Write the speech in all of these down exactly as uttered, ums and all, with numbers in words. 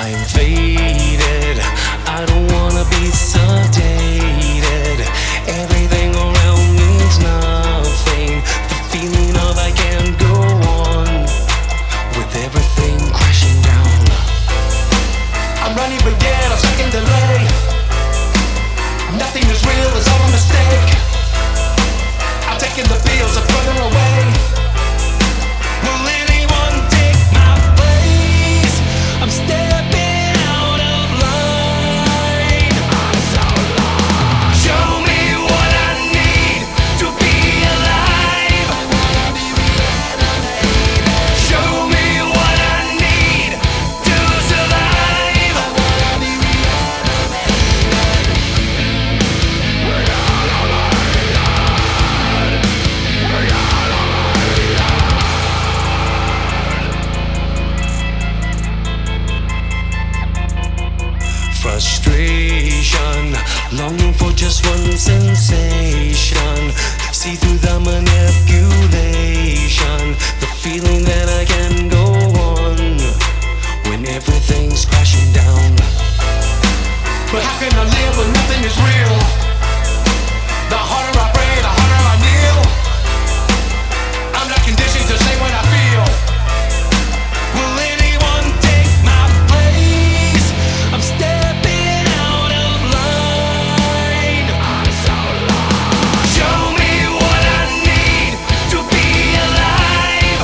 I'm faded, I don't wanna be sedated. Everything around means nothing. The feeling of I can't go on with everything crashing down. I'm running but yet I'm stuck in delay. Nothing is real, it's all a mistake. I'm taking the pills, I'm further away. Will anyone take my place? I'm stepping out of line. I'm so lost. Show me what I need to be alive. Show me what I need to survive. Frustration, longing for just one sensation. See through the manipulation, the feeling that I can go on when everything's crashing down. But how can I live when nothing is real? The harder I pray, the harder I kneel. I'm not conditioned to say what I feel. Will anyone take my place? I'm stepping out of line. I'm so lost. Show me what I need to be alive.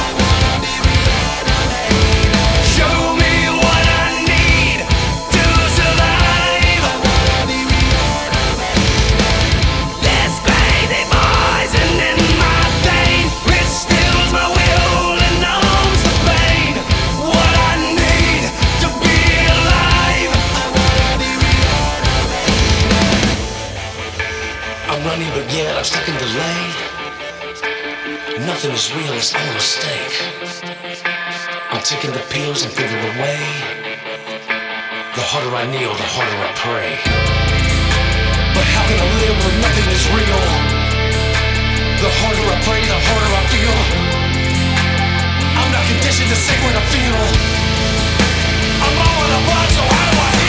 Show me what I need to survive. This crazy poison in my vein, it stills my will and numbs the pain. What I need to be alive. I'm running but yet I'm stuck in delay. Nothing is real, it's all a mistake. I'm taking the pills and further away. The harder I kneel, the harder I pray. But how can I live when nothing is real? The harder I pray, the harder I feel. I'm not conditioned to say what I feel. I'm all in a blood, so how do I heal?